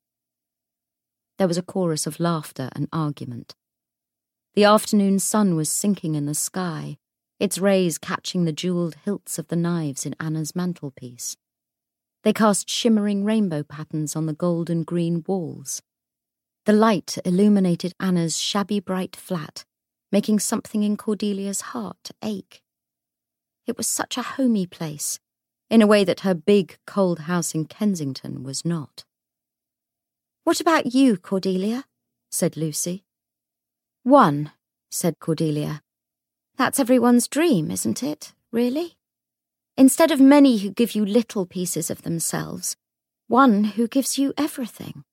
There was a chorus of laughter and argument. The afternoon sun was sinking in the sky, its rays catching the jewelled hilts of the knives in Anna's mantelpiece. They cast shimmering rainbow patterns on the golden green walls. The light illuminated Anna's shabby bright flat, making something in Cordelia's heart ache. It was such a homey place, in a way that her big, cold house in Kensington was not. What about you, Cordelia? Said Lucy. One, said Cordelia. That's everyone's dream, isn't it, really? Instead of many who give you little pieces of themselves, one who gives you everything.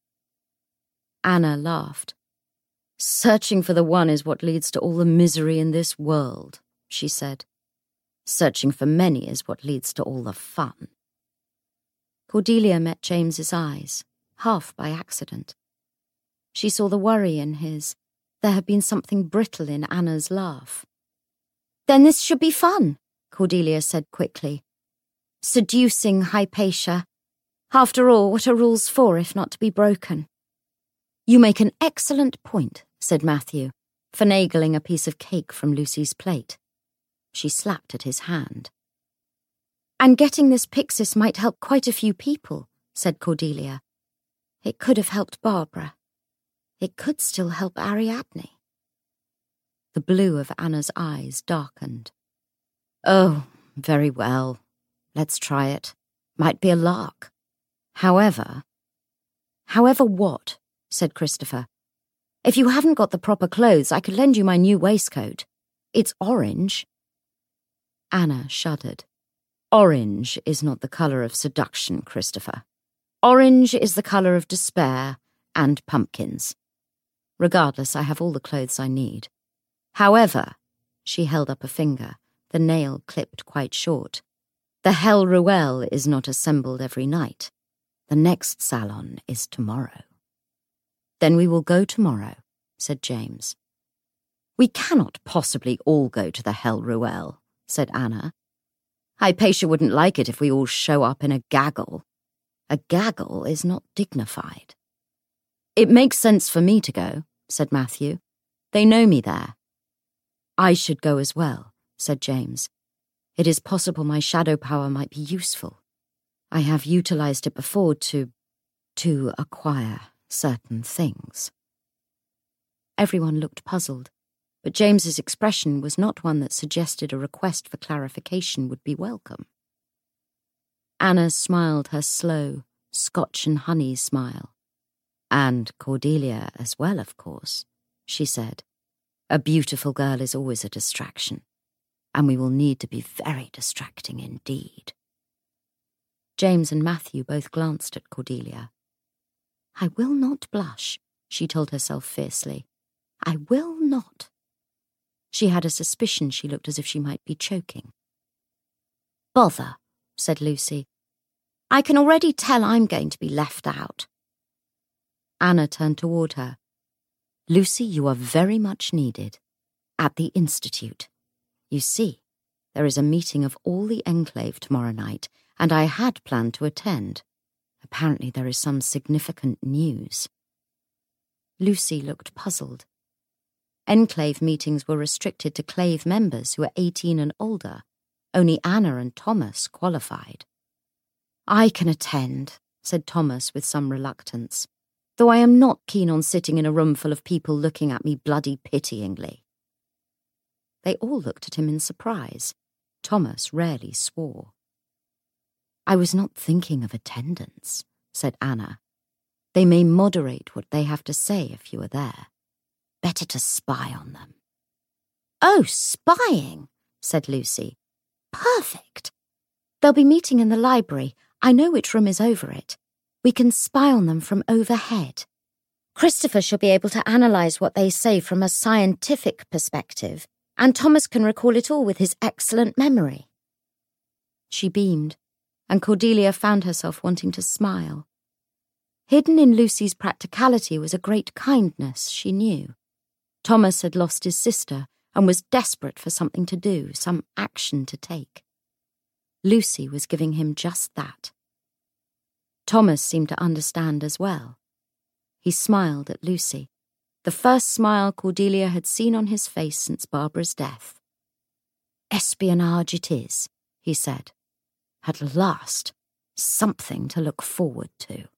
Anna laughed. Searching for the one is what leads to all the misery in this world, she said. Searching for many is what leads to all the fun. Cordelia met James's eyes, half by accident. She saw the worry in his. There had been something brittle in Anna's laugh. Then this should be fun, Cordelia said quickly. Seducing Hypatia. After all, what are rules for if not to be broken? You make an excellent point, said Matthew, finagling a piece of cake from Lucy's plate. She slapped at his hand. And getting this Pyxis might help quite a few people, said Cordelia. It could have helped Barbara. It could still help Ariadne. The blue of Anna's eyes darkened. Oh, very well. Let's try it. Might be a lark. However... However what? Said Christopher. If you haven't got the proper clothes, I could lend you my new waistcoat. It's orange. Anna shuddered. Orange is not the colour of seduction, Christopher. Orange is the colour of despair and pumpkins. Regardless, I have all the clothes I need. However, she held up a finger, the nail clipped quite short. The Hell Ruelle is not assembled every night. The next salon is tomorrow. Then we will go tomorrow, said James. We cannot possibly all go to the Hell Ruelle, said Anna. Hypatia wouldn't like it if we all show up in a gaggle. A gaggle is not dignified. It makes sense for me to go, said Matthew. They know me there. I should go as well, said James. It is possible my shadow power might be useful. I have utilised it before to... to acquire certain things. Everyone looked puzzled, but James's expression was not one that suggested a request for clarification would be welcome. Anna smiled her slow, Scotch and honey smile. And Cordelia as well, of course, she said. A beautiful girl is always a distraction, and we will need to be very distracting indeed. James and Matthew both glanced at Cordelia. I will not blush, she told herself fiercely. I will not. She had a suspicion she looked as if she might be choking. Bother, said Lucy. I can already tell I'm going to be left out. Anna turned toward her. Lucy, you are very much needed. At the Institute. You see, there is a meeting of all the Enclave tomorrow night, and I had planned to attend. Apparently there is some significant news. Lucy looked puzzled. Enclave meetings were restricted to Clave members who were eighteen and older. Only Anna and Thomas qualified. I can attend, said Thomas with some reluctance, though I am not keen on sitting in a room full of people looking at me bloody pityingly. They all looked at him in surprise. Thomas rarely swore. I was not thinking of attendance, said Anna. They may moderate what they have to say if you are there. Better to spy on them. Oh, spying, said Lucy. Perfect. They'll be meeting in the library. I know which room is over it. We can spy on them from overhead. Christopher shall be able to analyse what they say from a scientific perspective, and Thomas can recall it all with his excellent memory. She beamed, and Cordelia found herself wanting to smile. Hidden in Lucy's practicality was a great kindness, she knew. Thomas had lost his sister and was desperate for something to do, some action to take. Lucy was giving him just that. Thomas seemed to understand as well. He smiled at Lucy, the first smile Cordelia had seen on his face since Barbara's death. Espionage it is, he said. At last, something to look forward to.